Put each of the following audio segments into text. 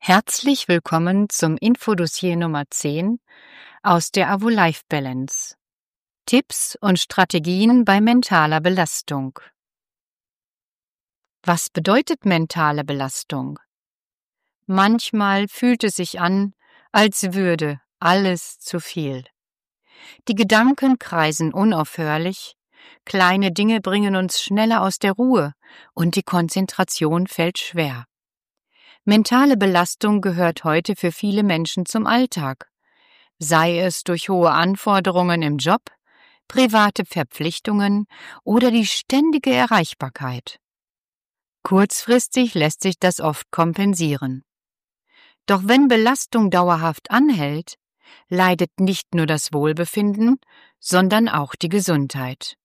Herzlich willkommen zum Infodossier Nummer 10 aus der AWO Life Balance. Tipps und Strategien bei mentaler Belastung. Was bedeutet mentale Belastung? Manchmal fühlt es sich an, als würde alles zu viel. Die Gedanken kreisen unaufhörlich, kleine Dinge bringen uns schneller aus der Ruhe und die Konzentration fällt schwer. Mentale Belastung gehört heute für viele Menschen zum Alltag, sei es durch hohe Anforderungen im Job, private Verpflichtungen oder die ständige Erreichbarkeit. Kurzfristig lässt sich das oft kompensieren. Doch wenn Belastung dauerhaft anhält, leidet nicht nur das Wohlbefinden, sondern auch die Gesundheit.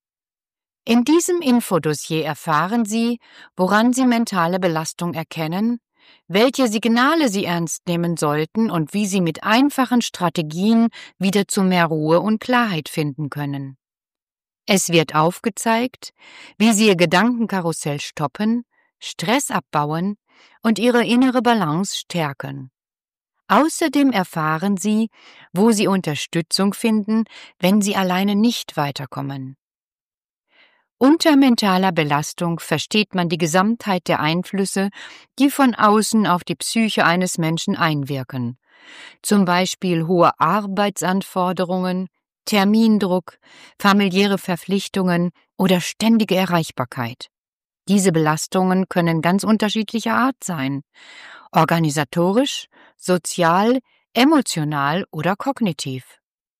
In diesem Infodossier erfahren Sie, woran Sie mentale Belastung erkennen, welche Signale Sie ernst nehmen sollten und wie Sie mit einfachen Strategien wieder zu mehr Ruhe und Klarheit finden können. Es wird aufgezeigt, wie Sie Ihr Gedankenkarussell stoppen, Stress abbauen und Ihre innere Balance stärken. Außerdem erfahren Sie, wo Sie Unterstützung finden, wenn Sie alleine nicht weiterkommen. Unter mentaler Belastung versteht man die Gesamtheit der Einflüsse, die von außen auf die Psyche eines Menschen einwirken. Zum Beispiel hohe Arbeitsanforderungen, Termindruck, familiäre Verpflichtungen oder ständige Erreichbarkeit. Diese Belastungen können ganz unterschiedlicher Art sein: organisatorisch, sozial, emotional oder kognitiv.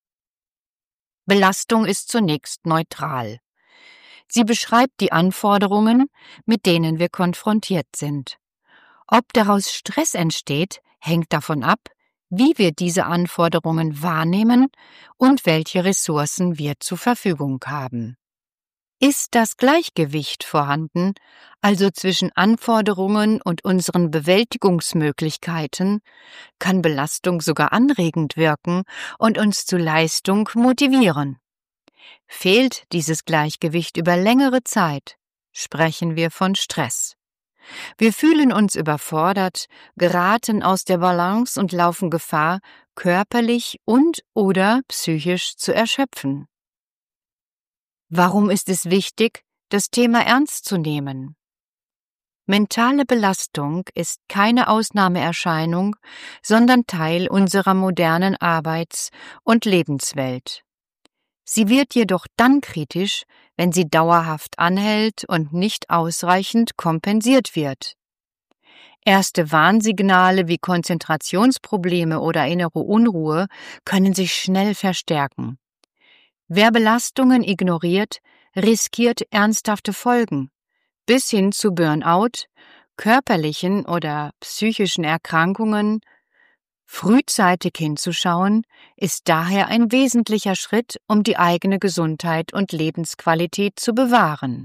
Belastung ist zunächst neutral. Sie beschreibt die Anforderungen, mit denen wir konfrontiert sind. Ob daraus Stress entsteht, hängt davon ab, wie wir diese Anforderungen wahrnehmen und welche Ressourcen wir zur Verfügung haben. Ist das Gleichgewicht vorhanden, also zwischen Anforderungen und unseren Bewältigungsmöglichkeiten, kann Belastung sogar anregend wirken und uns zu Leistung motivieren. Fehlt dieses Gleichgewicht über längere Zeit, sprechen wir von Stress. Wir fühlen uns überfordert, geraten aus der Balance und laufen Gefahr, körperlich und/oder psychisch zu erschöpfen. Warum ist es wichtig, das Thema ernst zu nehmen? Mentale Belastung ist keine Ausnahmeerscheinung, sondern Teil unserer modernen Arbeits- und Lebenswelt. Sie wird jedoch dann kritisch, wenn sie dauerhaft anhält und nicht ausreichend kompensiert wird. Erste Warnsignale wie Konzentrationsprobleme oder innere Unruhe können sich schnell verstärken. Wer Belastungen ignoriert, riskiert ernsthafte Folgen, bis hin zu Burnout, körperlichen oder psychischen Erkrankungen. Frühzeitig hinzuschauen ist daher ein wesentlicher Schritt, um die eigene Gesundheit und Lebensqualität zu bewahren.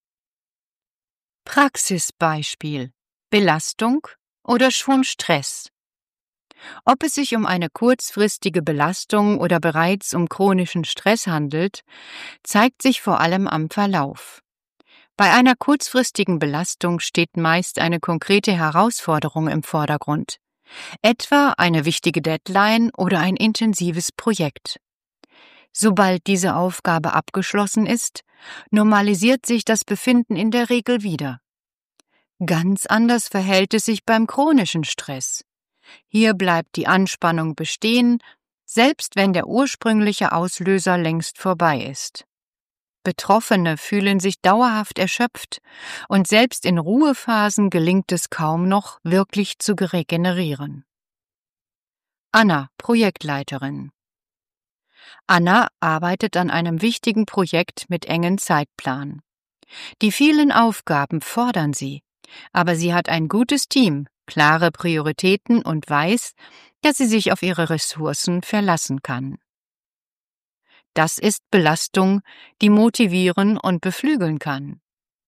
Praxisbeispiel: Belastung oder schon Stress. Ob es sich um eine kurzfristige Belastung oder bereits um chronischen Stress handelt, zeigt sich vor allem am Verlauf. Bei einer kurzfristigen Belastung steht meist eine konkrete Herausforderung im Vordergrund, etwa eine wichtige Deadline oder ein intensives Projekt. Sobald diese Aufgabe abgeschlossen ist, normalisiert sich das Befinden in der Regel wieder. Ganz anders verhält es sich beim chronischen Stress. Hier bleibt die Anspannung bestehen, selbst wenn der ursprüngliche Auslöser längst vorbei ist. Betroffene fühlen sich dauerhaft erschöpft und selbst in Ruhephasen gelingt es kaum noch, wirklich zu regenerieren. Anna, Projektleiterin. Anna arbeitet an einem wichtigen Projekt mit engem Zeitplan. Die vielen Aufgaben fordern sie, aber sie hat ein gutes Team, klare Prioritäten und weiß, dass sie sich auf ihre Ressourcen verlassen kann. Das ist Belastung, die motivieren und beflügeln kann.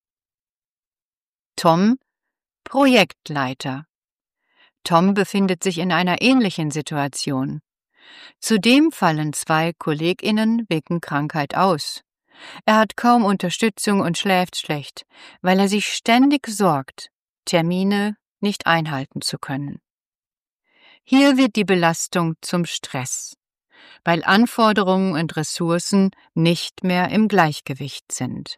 Tom, Projektleiter. Tom befindet sich in einer ähnlichen Situation. Zudem fallen 2 KollegInnen wegen Krankheit aus. Er hat kaum Unterstützung und schläft schlecht, weil er sich ständig sorgt, Termine nicht einhalten zu können. Hier wird die Belastung zum Stress, weil Anforderungen und Ressourcen nicht mehr im Gleichgewicht sind.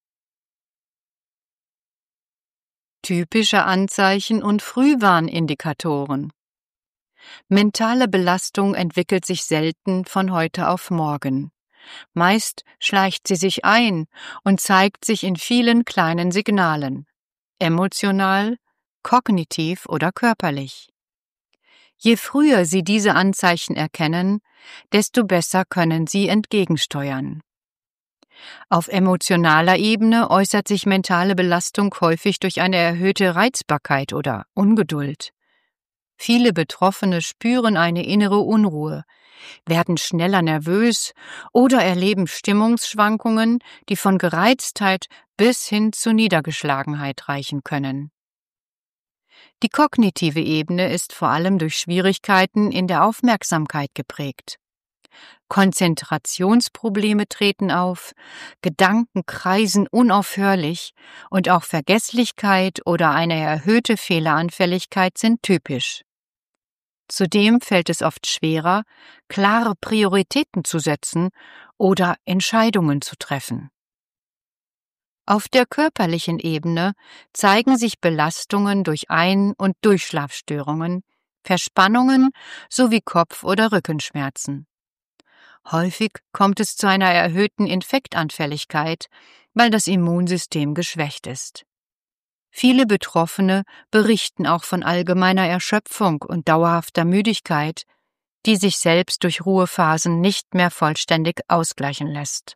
Typische Anzeichen und Frühwarnindikatoren. Mentale Belastung entwickelt sich selten von heute auf morgen. Meist schleicht sie sich ein und zeigt sich in vielen kleinen Signalen, emotional, kognitiv oder körperlich. Je früher Sie diese Anzeichen erkennen, desto besser können Sie entgegensteuern. Auf emotionaler Ebene äußert sich mentale Belastung häufig durch eine erhöhte Reizbarkeit oder Ungeduld. Viele Betroffene spüren eine innere Unruhe, werden schneller nervös oder erleben Stimmungsschwankungen, die von Gereiztheit bis hin zu Niedergeschlagenheit reichen können. Die kognitive Ebene ist vor allem durch Schwierigkeiten in der Aufmerksamkeit geprägt. Konzentrationsprobleme treten auf, Gedanken kreisen unaufhörlich und auch Vergesslichkeit oder eine erhöhte Fehleranfälligkeit sind typisch. Zudem fällt es oft schwerer, klare Prioritäten zu setzen oder Entscheidungen zu treffen. Auf der körperlichen Ebene zeigen sich Belastungen durch Ein- und Durchschlafstörungen, Verspannungen sowie Kopf- oder Rückenschmerzen. Häufig kommt es zu einer erhöhten Infektanfälligkeit, weil das Immunsystem geschwächt ist. Viele Betroffene berichten auch von allgemeiner Erschöpfung und dauerhafter Müdigkeit, die sich selbst durch Ruhephasen nicht mehr vollständig ausgleichen lässt.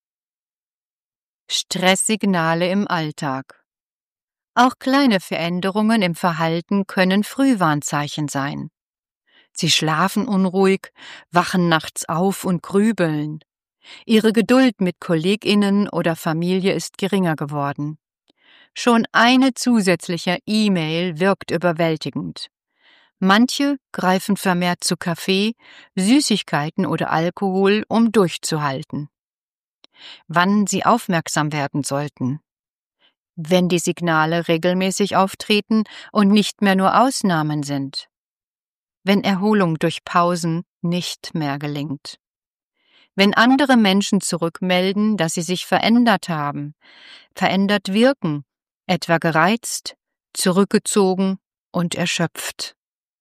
Stresssignale im Alltag. Auch kleine Veränderungen im Verhalten können Frühwarnzeichen sein. Sie schlafen unruhig, wachen nachts auf und grübeln. Ihre Geduld mit KollegInnen oder Familie ist geringer geworden. Schon eine zusätzliche E-Mail wirkt überwältigend. Manche greifen vermehrt zu Kaffee, Süßigkeiten oder Alkohol, um durchzuhalten. Wann Sie aufmerksam werden sollten. Wenn die Signale regelmäßig auftreten und nicht mehr nur Ausnahmen sind. Wenn Erholung durch Pausen nicht mehr gelingt. Wenn andere Menschen zurückmelden, dass sie sich verändert haben, verändert wirken, etwa gereizt, zurückgezogen und erschöpft.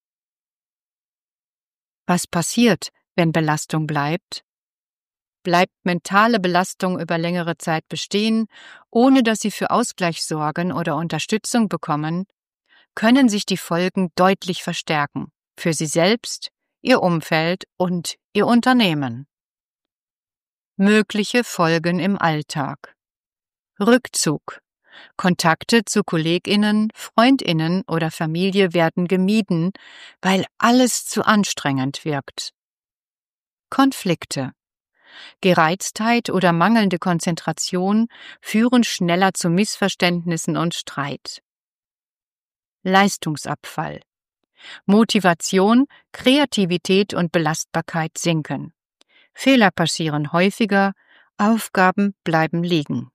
Was passiert, wenn Belastung bleibt? Bleibt mentale Belastung über längere Zeit bestehen, ohne dass Sie für Ausgleich sorgen oder Unterstützung bekommen, können sich die Folgen deutlich verstärken, für Sie selbst, Ihr Umfeld und Ihr Unternehmen. Mögliche Folgen im Alltag. Rückzug. Kontakte zu KollegInnen, FreundInnen oder Familie werden gemieden, weil alles zu anstrengend wirkt. Konflikte. Gereiztheit oder mangelnde Konzentration führen schneller zu Missverständnissen und Streit. Leistungsabfall. Motivation, Kreativität und Belastbarkeit sinken. Fehler passieren häufiger, Aufgaben bleiben liegen.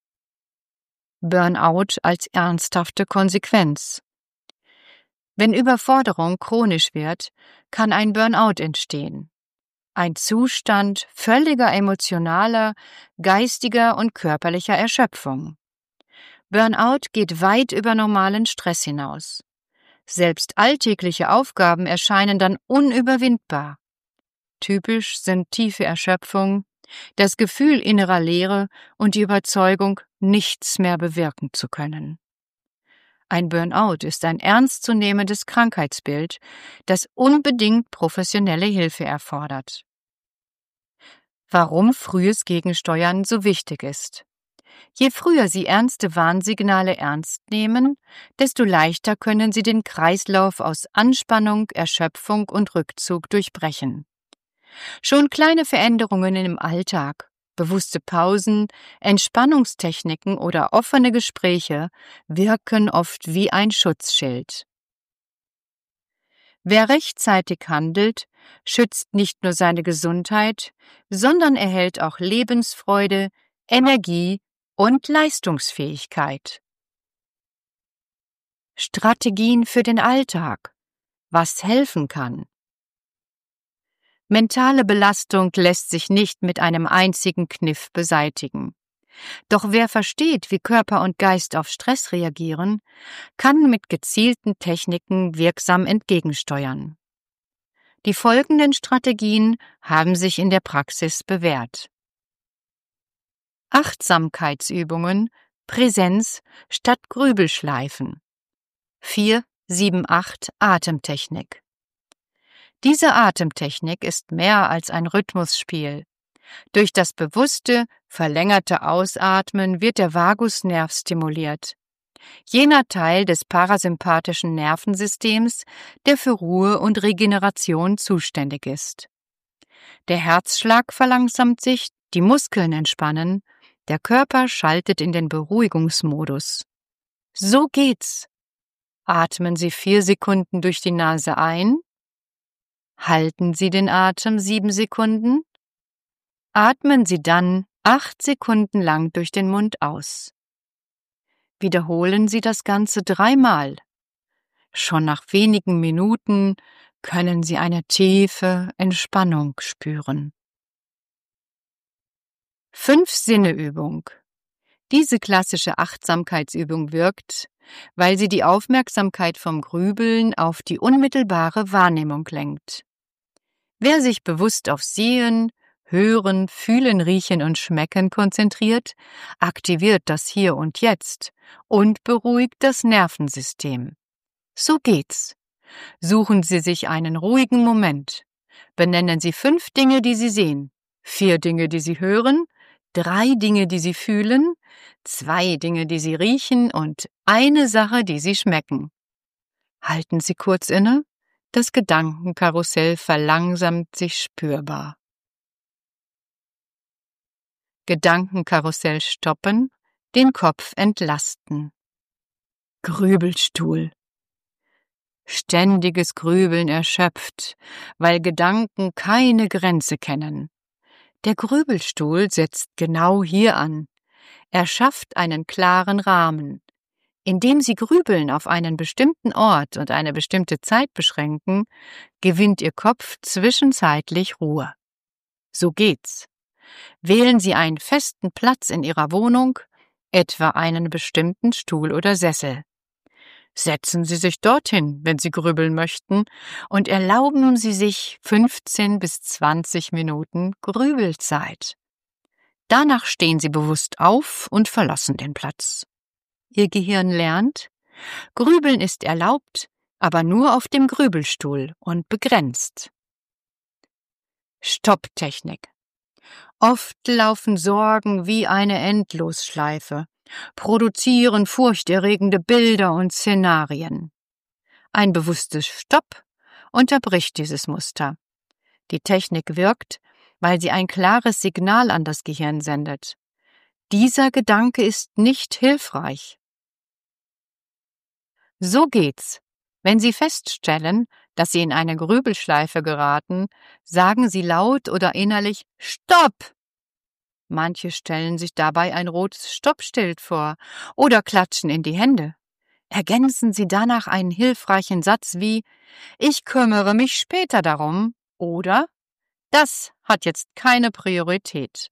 Burnout als ernsthafte Konsequenz. Wenn Überforderung chronisch wird, kann ein Burnout entstehen. Ein Zustand völliger emotionaler, geistiger und körperlicher Erschöpfung. Burnout geht weit über normalen Stress hinaus. Selbst alltägliche Aufgaben erscheinen dann unüberwindbar. Typisch sind tiefe Erschöpfung, das Gefühl innerer Leere und die Überzeugung, nichts mehr bewirken zu können. Ein Burnout ist ein ernstzunehmendes Krankheitsbild, das unbedingt professionelle Hilfe erfordert. Warum frühes Gegensteuern so wichtig ist. Je früher Sie ernste Warnsignale ernst nehmen, desto leichter können Sie den Kreislauf aus Anspannung, Erschöpfung und Rückzug durchbrechen. Schon kleine Veränderungen im Alltag, bewusste Pausen, Entspannungstechniken oder offene Gespräche wirken oft wie ein Schutzschild. Wer rechtzeitig handelt, schützt nicht nur seine Gesundheit, sondern erhält auch Lebensfreude, Energie und Leistungsfähigkeit. Strategien für den Alltag. was helfen kann. Mentale Belastung lässt sich nicht mit einem einzigen Kniff beseitigen. Doch wer versteht, wie Körper und Geist auf Stress reagieren, kann mit gezielten Techniken wirksam entgegensteuern. Die folgenden Strategien haben sich in der Praxis bewährt. Achtsamkeitsübungen, Präsenz statt Grübelschleifen. 4-7-8 Atemtechnik. Diese Atemtechnik ist mehr als ein Rhythmusspiel. Durch das bewusste, verlängerte Ausatmen wird der Vagusnerv stimuliert, jener Teil des parasympathischen Nervensystems, der für Ruhe und Regeneration zuständig ist. Der Herzschlag verlangsamt sich, die Muskeln entspannen, der Körper schaltet in den Beruhigungsmodus. So geht's. Atmen Sie 4 Sekunden durch die Nase ein. Halten Sie den Atem 7 Sekunden. Atmen Sie dann 8 Sekunden lang durch den Mund aus. Wiederholen Sie das Ganze 3-mal. Schon nach wenigen Minuten können Sie eine tiefe Entspannung spüren. 5-Sinne-Übung. Diese klassische Achtsamkeitsübung wirkt, weil sie die Aufmerksamkeit vom Grübeln auf die unmittelbare Wahrnehmung lenkt. Wer sich bewusst auf Sehen, Hören, Fühlen, Riechen und Schmecken konzentriert, aktiviert das Hier und Jetzt und beruhigt das Nervensystem. So geht's. Suchen Sie sich einen ruhigen Moment. Benennen Sie 5 Dinge, die Sie sehen, 4 Dinge, die Sie hören, 3 Dinge, die Sie fühlen, 2 Dinge, die Sie riechen und eine Sache, die Sie schmecken. Halten Sie kurz inne. Das Gedankenkarussell verlangsamt sich spürbar. Gedankenkarussell stoppen, den Kopf entlasten. Grübelstuhl. Ständiges Grübeln erschöpft, weil Gedanken keine Grenze kennen. Der Grübelstuhl setzt genau hier an. Er schafft einen klaren Rahmen. Indem Sie Grübeln auf einen bestimmten Ort und eine bestimmte Zeit beschränken, gewinnt Ihr Kopf zwischenzeitlich Ruhe. So geht's. Wählen Sie einen festen Platz in Ihrer Wohnung, etwa einen bestimmten Stuhl oder Sessel. Setzen Sie sich dorthin, wenn Sie grübeln möchten, und erlauben Sie sich 15 bis 20 Minuten Grübelzeit. Danach stehen Sie bewusst auf und verlassen den Platz. Ihr Gehirn lernt, Grübeln ist erlaubt, aber nur auf dem Grübelstuhl und begrenzt. Stopptechnik. Oft laufen Sorgen wie eine Endlosschleife, produzieren furchterregende Bilder und Szenarien. Ein bewusstes Stopp unterbricht dieses Muster. Die Technik wirkt, weil sie ein klares Signal an das Gehirn sendet. Dieser Gedanke ist nicht hilfreich. So geht's. Wenn Sie feststellen, dass Sie in eine Grübelschleife geraten, sagen Sie laut oder innerlich Stopp! Manche stellen sich dabei ein rotes Stoppschild vor oder klatschen in die Hände. Ergänzen Sie danach einen hilfreichen Satz wie Ich kümmere mich später darum oder Das hat jetzt keine Priorität.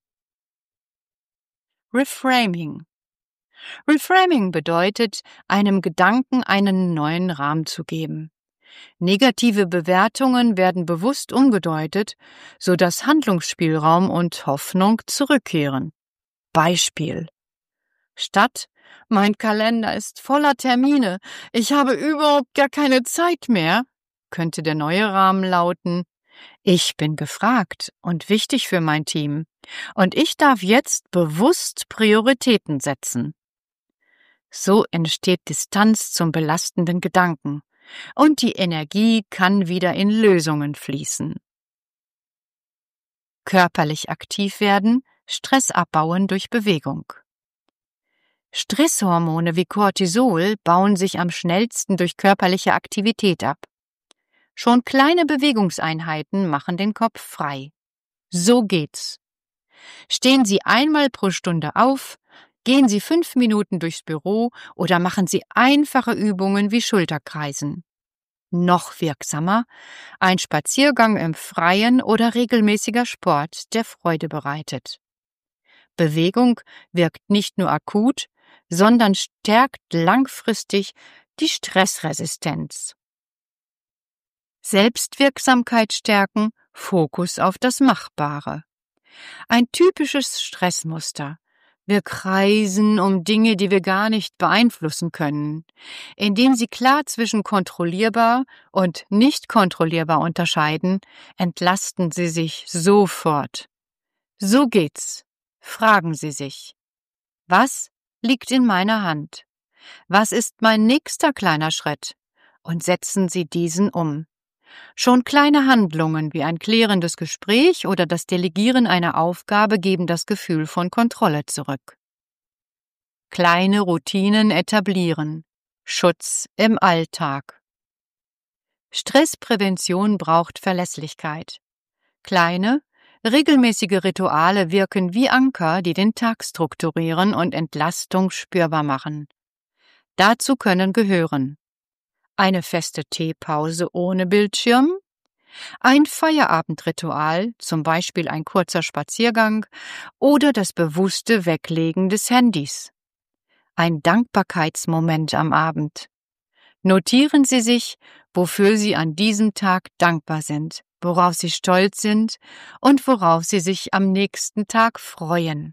Reframing. Reframing bedeutet, einem Gedanken einen neuen Rahmen zu geben. Negative Bewertungen werden bewusst umgedeutet, sodass Handlungsspielraum und Hoffnung zurückkehren. Beispiel: Statt Mein Kalender ist voller Termine, ich habe überhaupt gar keine Zeit mehr, könnte der neue Rahmen lauten: Ich bin gefragt und wichtig für mein Team, und ich darf jetzt bewusst Prioritäten setzen. So entsteht Distanz zum belastenden Gedanken und die Energie kann wieder in Lösungen fließen. Körperlich aktiv werden, Stress abbauen durch Bewegung. Stresshormone wie Cortisol bauen sich am schnellsten durch körperliche Aktivität ab. Schon kleine Bewegungseinheiten machen den Kopf frei. So geht's. Stehen Sie einmal pro Stunde auf, gehen Sie 5 Minuten durchs Büro oder machen Sie einfache Übungen wie Schulterkreisen. Noch wirksamer ein Spaziergang im Freien oder regelmäßiger Sport, der Freude bereitet. Bewegung wirkt nicht nur akut, sondern stärkt langfristig die Stressresistenz. Selbstwirksamkeit stärken, Fokus auf das Machbare. Ein typisches Stressmuster. Wir kreisen um Dinge, die wir gar nicht beeinflussen können. Indem Sie klar zwischen kontrollierbar und nicht kontrollierbar unterscheiden, entlasten Sie sich sofort. So geht's. Fragen Sie sich: Was liegt in meiner Hand? Was ist mein nächster kleiner Schritt? Und setzen Sie diesen um. Schon kleine Handlungen wie ein klärendes Gespräch oder das Delegieren einer Aufgabe geben das Gefühl von Kontrolle zurück. Kleine Routinen etablieren. Schutz im Alltag. Stressprävention braucht Verlässlichkeit. Kleine, regelmäßige Rituale wirken wie Anker, die den Tag strukturieren und Entlastung spürbar machen. Dazu können gehören: eine feste Teepause ohne Bildschirm, ein Feierabendritual, zum Beispiel ein kurzer Spaziergang oder das bewusste Weglegen des Handys, ein Dankbarkeitsmoment am Abend. Notieren Sie sich, wofür Sie an diesem Tag dankbar sind, worauf Sie stolz sind und worauf Sie sich am nächsten Tag freuen.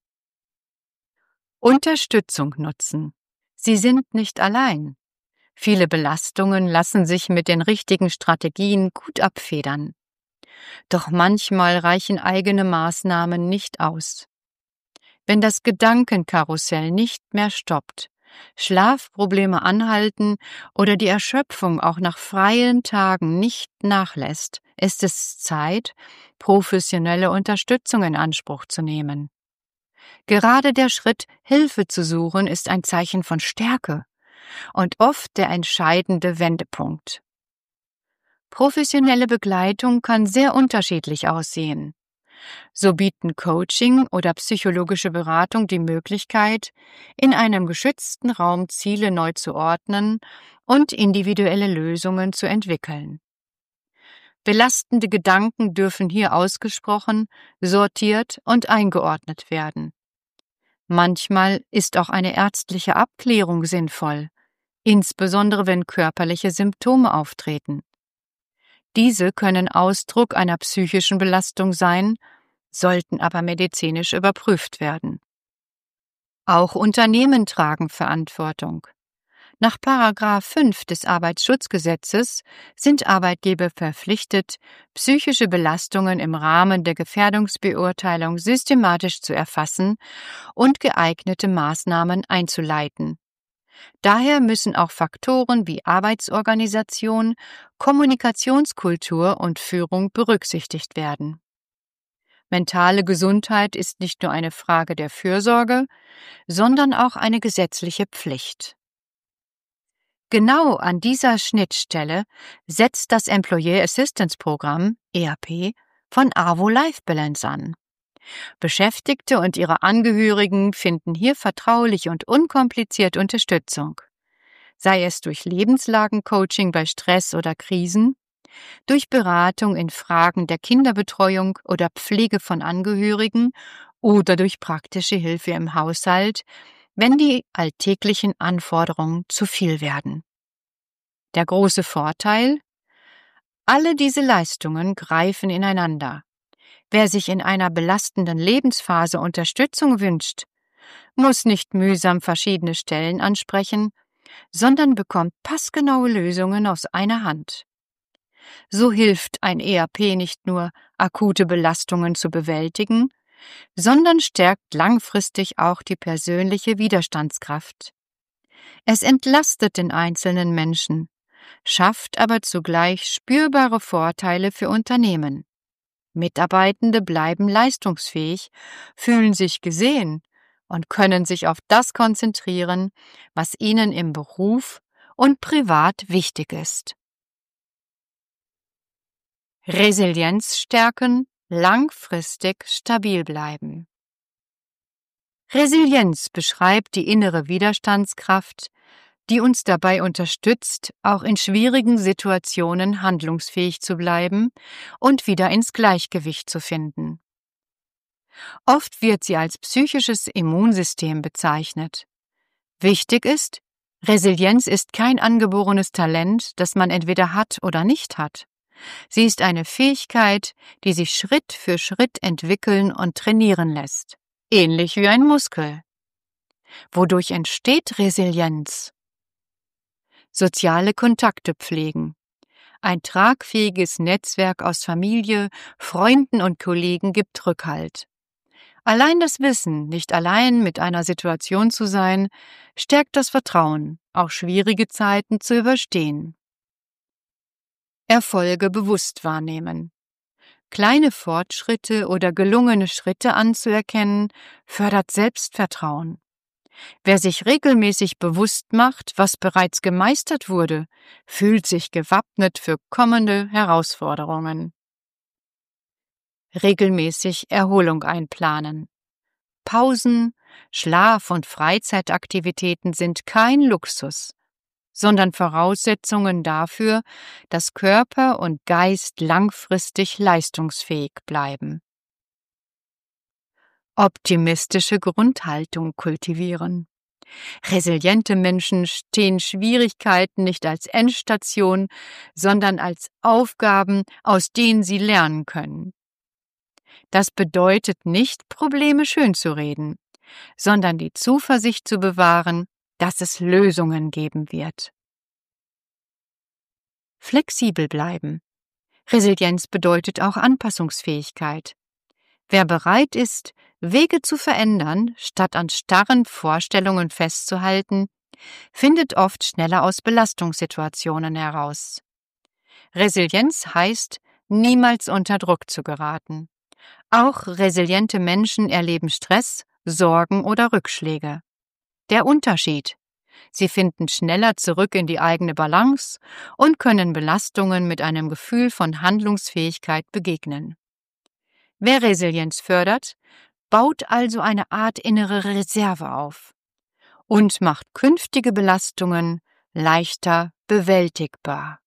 Unterstützung nutzen. Sie sind nicht allein. Viele Belastungen lassen sich mit den richtigen Strategien gut abfedern. Doch manchmal reichen eigene Maßnahmen nicht aus. Wenn das Gedankenkarussell nicht mehr stoppt, Schlafprobleme anhalten oder die Erschöpfung auch nach freien Tagen nicht nachlässt, ist es Zeit, professionelle Unterstützung in Anspruch zu nehmen. Gerade der Schritt, Hilfe zu suchen, ist ein Zeichen von Stärke und oft der entscheidende Wendepunkt. Professionelle Begleitung kann sehr unterschiedlich aussehen. So bieten Coaching oder psychologische Beratung die Möglichkeit, in einem geschützten Raum Ziele neu zu ordnen und individuelle Lösungen zu entwickeln. Belastende Gedanken dürfen hier ausgesprochen, sortiert und eingeordnet werden. Manchmal ist auch eine ärztliche Abklärung sinnvoll, insbesondere wenn körperliche Symptome auftreten. Diese können Ausdruck einer psychischen Belastung sein, sollten aber medizinisch überprüft werden. Auch Unternehmen tragen Verantwortung. Nach § 5 des Arbeitsschutzgesetzes sind Arbeitgeber verpflichtet, psychische Belastungen im Rahmen der Gefährdungsbeurteilung systematisch zu erfassen und geeignete Maßnahmen einzuleiten. Daher müssen auch Faktoren wie Arbeitsorganisation, Kommunikationskultur und Führung berücksichtigt werden. Mentale Gesundheit ist nicht nur eine Frage der Fürsorge, sondern auch eine gesetzliche Pflicht. Genau an dieser Schnittstelle setzt das Employee Assistance Programm, EAP, von AWO Life Balance an. Beschäftigte und ihre Angehörigen finden hier vertraulich und unkompliziert Unterstützung. Sei es durch Lebenslagencoaching bei Stress oder Krisen, durch Beratung in Fragen der Kinderbetreuung oder Pflege von Angehörigen oder durch praktische Hilfe im Haushalt, wenn die alltäglichen Anforderungen zu viel werden. Der große Vorteil: alle diese Leistungen greifen ineinander. Wer sich in einer belastenden Lebensphase Unterstützung wünscht, muss nicht mühsam verschiedene Stellen ansprechen, sondern bekommt passgenaue Lösungen aus einer Hand. So hilft ein EAP nicht nur, akute Belastungen zu bewältigen, sondern stärkt langfristig auch die persönliche Widerstandskraft. Es entlastet den einzelnen Menschen, schafft aber zugleich spürbare Vorteile für Unternehmen. Mitarbeitende bleiben leistungsfähig, fühlen sich gesehen und können sich auf das konzentrieren, was ihnen im Beruf und privat wichtig ist. Resilienz stärken, langfristig stabil bleiben. Resilienz beschreibt die innere Widerstandskraft, die uns dabei unterstützt, auch in schwierigen Situationen handlungsfähig zu bleiben und wieder ins Gleichgewicht zu finden. Oft wird sie als psychisches Immunsystem bezeichnet. Wichtig ist, Resilienz ist kein angeborenes Talent, das man entweder hat oder nicht hat. Sie ist eine Fähigkeit, die sich Schritt für Schritt entwickeln und trainieren lässt. Ähnlich wie ein Muskel. Wodurch entsteht Resilienz? Soziale Kontakte pflegen. Ein tragfähiges Netzwerk aus Familie, Freunden und Kollegen gibt Rückhalt. Allein das Wissen, nicht allein mit einer Situation zu sein, stärkt das Vertrauen, auch schwierige Zeiten zu überstehen. Erfolge bewusst wahrnehmen. Kleine Fortschritte oder gelungene Schritte anzuerkennen, fördert Selbstvertrauen. Wer sich regelmäßig bewusst macht, was bereits gemeistert wurde, fühlt sich gewappnet für kommende Herausforderungen. Regelmäßig Erholung einplanen. Pausen, Schlaf- und Freizeitaktivitäten sind kein Luxus, sondern Voraussetzungen dafür, dass Körper und Geist langfristig leistungsfähig bleiben. Optimistische Grundhaltung kultivieren. Resiliente Menschen stehen Schwierigkeiten nicht als Endstation, sondern als Aufgaben, aus denen sie lernen können. Das bedeutet nicht, Probleme schönzureden, sondern die Zuversicht zu bewahren, dass es Lösungen geben wird. Flexibel bleiben. Resilienz bedeutet auch Anpassungsfähigkeit. Wer bereit ist, Wege zu verändern, statt an starren Vorstellungen festzuhalten, findet oft schneller aus Belastungssituationen heraus. Resilienz heißt, niemals unter Druck zu geraten. Auch resiliente Menschen erleben Stress, Sorgen oder Rückschläge. Der Unterschied: Sie finden schneller zurück in die eigene Balance und können Belastungen mit einem Gefühl von Handlungsfähigkeit begegnen. Wer Resilienz fördert, baut also eine Art innere Reserve auf und macht künftige Belastungen leichter bewältigbar.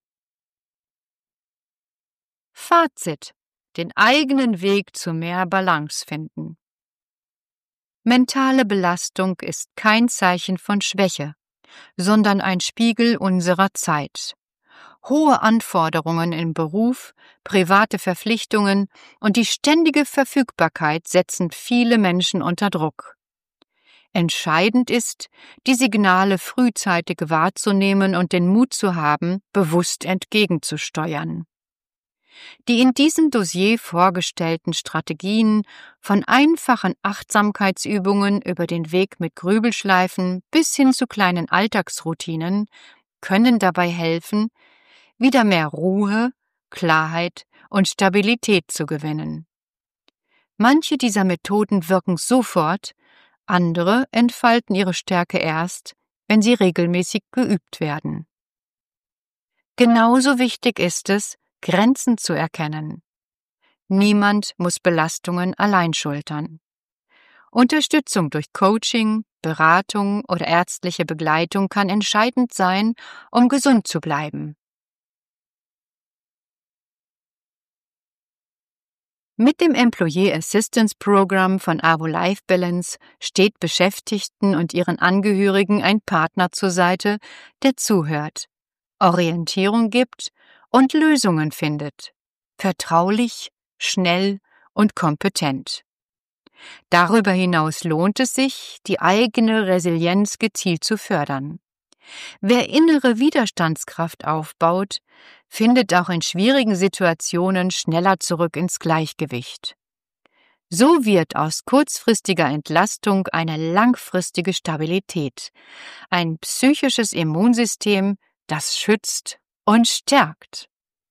Fazit: Den eigenen Weg zu mehr Balance finden. Mentale Belastung ist kein Zeichen von Schwäche, sondern ein Spiegel unserer Zeit. Hohe Anforderungen im Beruf, private Verpflichtungen und die ständige Verfügbarkeit setzen viele Menschen unter Druck. Entscheidend ist, die Signale frühzeitig wahrzunehmen und den Mut zu haben, bewusst entgegenzusteuern. Die in diesem Dossier vorgestellten Strategien, von einfachen Achtsamkeitsübungen über den Weg mit Grübelschleifen bis hin zu kleinen Alltagsroutinen, können dabei helfen, wieder mehr Ruhe, Klarheit und Stabilität zu gewinnen. Manche dieser Methoden wirken sofort, andere entfalten ihre Stärke erst, wenn sie regelmäßig geübt werden. Genauso wichtig ist es, Grenzen zu erkennen. Niemand muss Belastungen allein schultern. Unterstützung durch Coaching, Beratung oder ärztliche Begleitung kann entscheidend sein, um gesund zu bleiben. Mit dem Employee Assistance Program von AWO Life Balance steht Beschäftigten und ihren Angehörigen ein Partner zur Seite, der zuhört, Orientierung gibt und Lösungen findet. Vertraulich, schnell und kompetent. Darüber hinaus lohnt es sich, die eigene Resilienz gezielt zu fördern. Wer innere Widerstandskraft aufbaut, findet auch in schwierigen Situationen schneller zurück ins Gleichgewicht. So wird aus kurzfristiger Entlastung eine langfristige Stabilität, ein psychisches Immunsystem, das schützt und stärkt.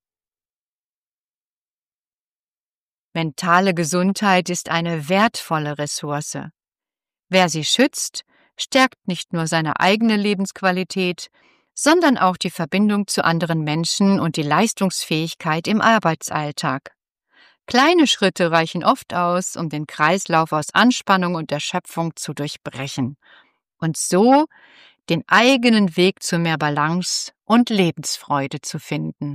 Mentale Gesundheit ist eine wertvolle Ressource. Wer sie schützt, stärkt nicht nur seine eigene Lebensqualität, sondern auch die Verbindung zu anderen Menschen und die Leistungsfähigkeit im Arbeitsalltag. Kleine Schritte reichen oft aus, um den Kreislauf aus Anspannung und Erschöpfung zu durchbrechen und so den eigenen Weg zu mehr Balance und Lebensfreude zu finden.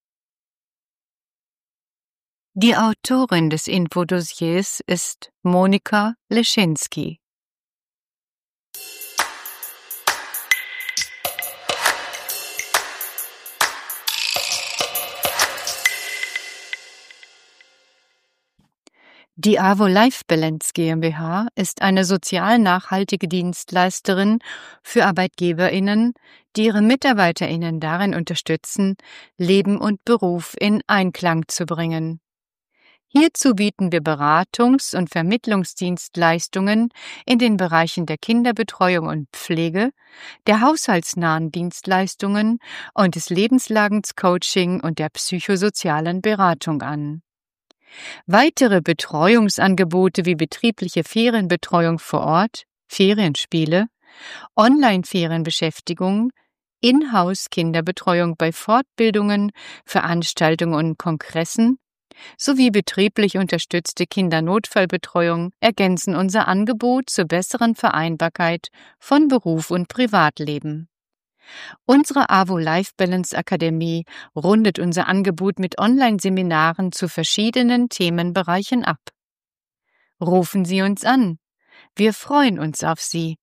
Die Autorin des Infodossiers ist Monika Leschinski. Die AWO Life Balance GmbH ist eine sozial nachhaltige Dienstleisterin für ArbeitgeberInnen, die ihre MitarbeiterInnen darin unterstützen, Leben und Beruf in Einklang zu bringen. Hierzu bieten wir Beratungs- und Vermittlungsdienstleistungen in den Bereichen der Kinderbetreuung und Pflege, der haushaltsnahen Dienstleistungen und des Lebenslagenscoaching und der psychosozialen Beratung an. Weitere Betreuungsangebote wie betriebliche Ferienbetreuung vor Ort, Ferienspiele, Online-Ferienbeschäftigung, Inhouse-Kinderbetreuung bei Fortbildungen, Veranstaltungen und Kongressen sowie betrieblich unterstützte Kindernotfallbetreuung ergänzen unser Angebot zur besseren Vereinbarkeit von Beruf und Privatleben. Unsere AWO Life Balance Akademie rundet unser Angebot mit Online-Seminaren zu verschiedenen Themenbereichen ab. Rufen Sie uns an. Wir freuen uns auf Sie